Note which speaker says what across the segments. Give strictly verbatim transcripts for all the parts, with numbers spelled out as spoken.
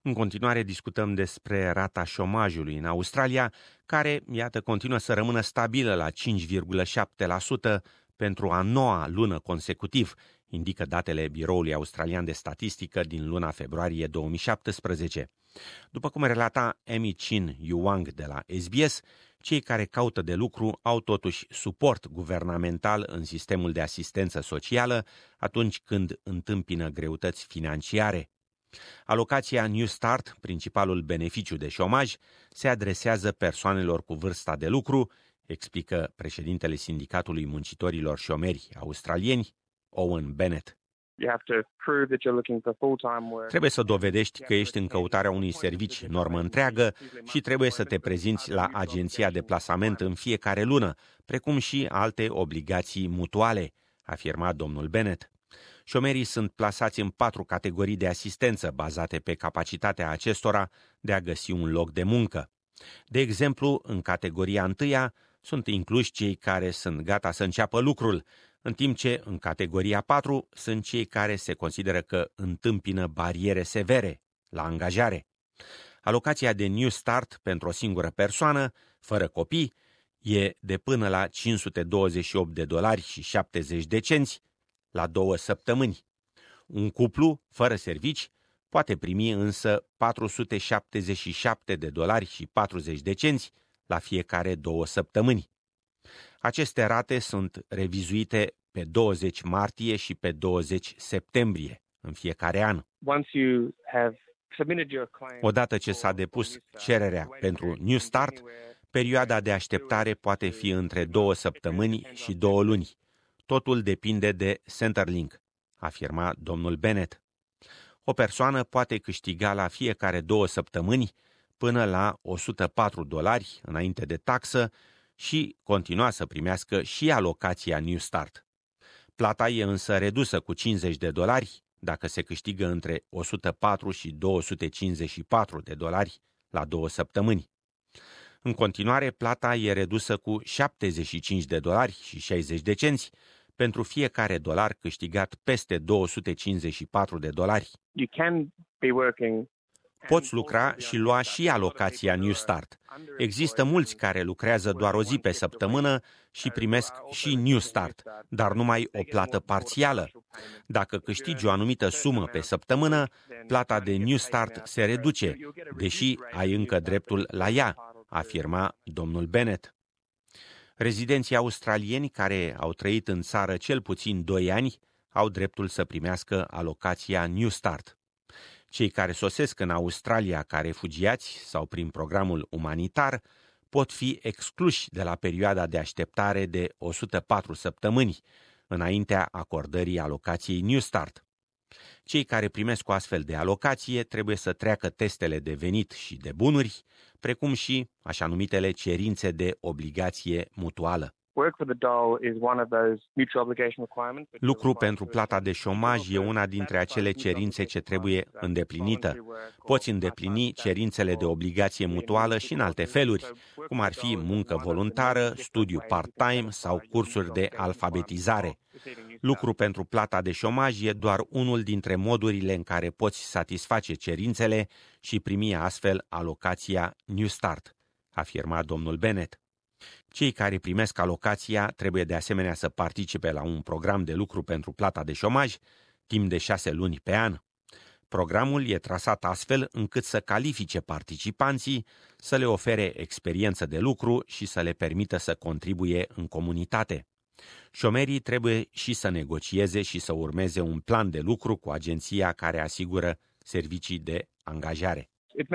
Speaker 1: În continuare discutăm despre rata șomajului în Australia, care, iată, continuă să rămână stabilă la cinci virgulă șapte la sută pentru a noua lună consecutiv, indică datele Biroului Australian de Statistică din luna februarie două mii șaptesprezece. După cum relata Amy Chin Yuang de la S B S, cei care caută de lucru au totuși suport guvernamental în sistemul de asistență socială atunci când întâmpină greutăți financiare. Alocația New Start, principalul beneficiu de șomaj, se adresează persoanelor cu vârsta de lucru, explică președintele Sindicatului Muncitorilor Șomeri Australieni, Owen Bennett. Trebuie să dovedești că ești în căutarea unui serviciu normă întreagă și trebuie să te prezinți la agenția de plasament în fiecare lună, precum și alte obligații mutuale, afirma domnul Bennett. Șomerii sunt plasați în patru categorii de asistență bazate pe capacitatea acestora de a găsi un loc de muncă. De exemplu, în categoria întâia sunt incluși cei care sunt gata să înceapă lucrul, în timp ce în categoria patru sunt cei care se consideră că întâmpină bariere severe la angajare. Alocația de New Start pentru o singură persoană, fără copii, e de până la cinci sute douăzeci și opt de dolari și șaptezeci de cenți la două săptămâni. Un cuplu, fără servici, poate primi însă patru sute șaptezeci și șapte de dolari și patruzeci de cenți la fiecare două săptămâni. Aceste rate sunt revizuite pe douăzeci martie și pe douăzeci septembrie în fiecare an. Odată ce s-a depus cererea pentru New Start, perioada de așteptare poate fi între două săptămâni și două luni. Totul depinde de Centrelink, afirma domnul Bennett. O persoană poate câștiga la fiecare două săptămâni până la o sută patru dolari înainte de taxă și continua să primească și alocația New Start. Plata e însă redusă cu cincizeci de dolari dacă se câștigă între o sută patru și două sute cincizeci și patru de dolari la două săptămâni. În continuare, plata e redusă cu șaptezeci și cinci de dolari și șaizeci de cenți pentru fiecare dolar câștigat peste două sute cincizeci și patru de dolari. Poți lucra și lua și alocația New Start. Există mulți care lucrează doar o zi pe săptămână și primesc și New Start, dar numai o plată parțială. Dacă câștigi o anumită sumă pe săptămână, plata de New Start se reduce, deși ai încă dreptul la ea, afirma domnul Bennett. Rezidenții australieni care au trăit în țară cel puțin doi ani au dreptul să primească alocația New Start. Cei care sosesc în Australia ca refugiați sau prin programul umanitar pot fi excluși de la perioada de așteptare de o sută patru săptămâni, înaintea acordării alocației New Start. Cei care primesc o astfel de alocație trebuie să treacă testele de venit și de bunuri, precum și așa numitele cerințe de obligație mutuală. Lucru pentru plata de șomaj e una dintre acele cerințe ce trebuie îndeplinită. Poți îndeplini cerințele de obligație mutuală și în alte feluri, cum ar fi muncă voluntară, studiu part-time sau cursuri de alfabetizare. Lucru pentru plata de șomaj e doar unul dintre modurile în care poți satisface cerințele și primi astfel alocația New Start, afirma domnul Bennett. Cei care primesc alocația trebuie de asemenea să participe la un program de lucru pentru plata de șomaj timp de șase luni pe an. Programul e trasat astfel încât să califice participanții, să le ofere experiență de lucru și să le permită să contribuie în comunitate. Șomerii trebuie și să negocieze și să urmeze un plan de lucru cu agenția care asigură servicii de angajare.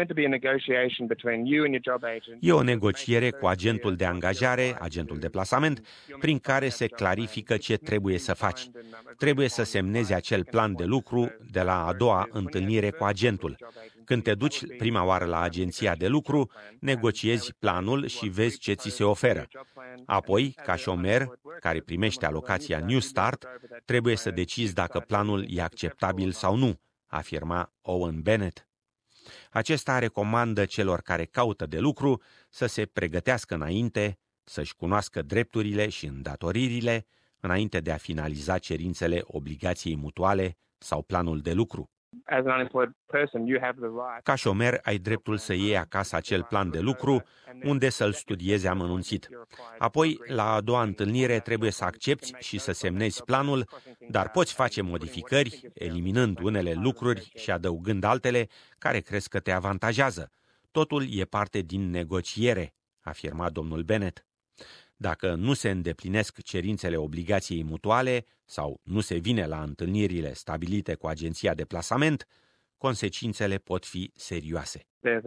Speaker 1: E o negociere cu agentul de angajare, agentul de plasament, prin care se clarifică ce trebuie să faci. Trebuie să semnezi acel plan de lucru de la a doua întâlnire cu agentul. Când te duci prima oară la agenția de lucru, negociezi planul și vezi ce ți se oferă. Apoi, ca șomer care primește alocația New Start, trebuie să decizi dacă planul e acceptabil sau nu, afirma Owen Bennett. Acesta recomandă celor care caută de lucru să se pregătească înainte, să-și cunoască drepturile și îndatoririle, înainte de a finaliza cerințele obligației mutuale sau planul de lucru. Ca șomer, ai dreptul să iei acasă acel plan de lucru, unde să-l studiezi amănunțit. Apoi, la a doua întâlnire, trebuie să accepti și să semnezi planul, dar poți face modificări, eliminând unele lucruri și adăugând altele care crezi că te avantajează. Totul e parte din negociere, afirma domnul Bennett. Dacă nu se îndeplinesc cerințele obligației mutuale sau nu se vine la întâlnirile stabilite cu agenția de plasament, consecințele pot fi serioase.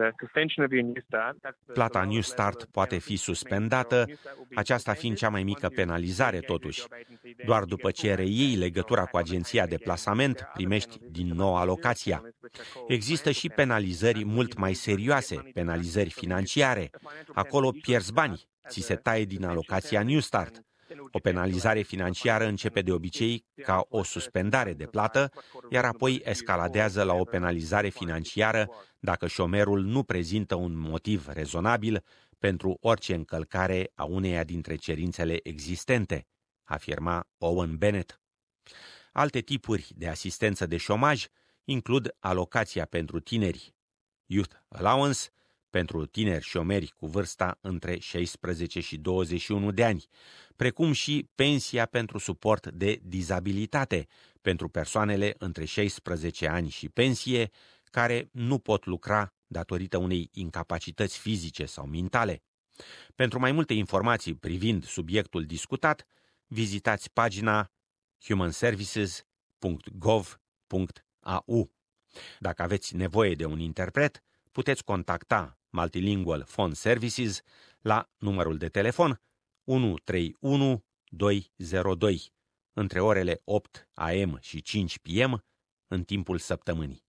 Speaker 1: Plata New Start poate fi suspendată, aceasta fiind cea mai mică penalizare totuși. Doar după ce reiei legătura cu agenția de plasament, primești din nou alocația. Există și penalizări mult mai serioase, penalizări financiare. Acolo pierzi bani, ți se taie din alocația New Start. O penalizare financiară începe de obicei ca o suspendare de plată, iar apoi escaladează la o penalizare financiară dacă șomerul nu prezintă un motiv rezonabil pentru orice încălcare a uneia dintre cerințele existente, afirma Owen Bennett. Alte tipuri de asistență de șomaj includ alocația pentru tineri, Youth Allowance, pentru tineri șomeri cu vârsta între șaisprezece și douăzeci și unu de ani, precum și pensia pentru suport de dizabilitate pentru persoanele între șaisprezece ani și pensie care nu pot lucra datorită unei incapacități fizice sau mentale. Pentru mai multe informații privind subiectul discutat, vizitați pagina human services punct gov punct a u. Dacă aveți nevoie de un interpret, puteți contacta Multilingual Phone Services la numărul de telefon unu trei unu doi zero doi între orele opt a m și cinci p m în timpul săptămânii.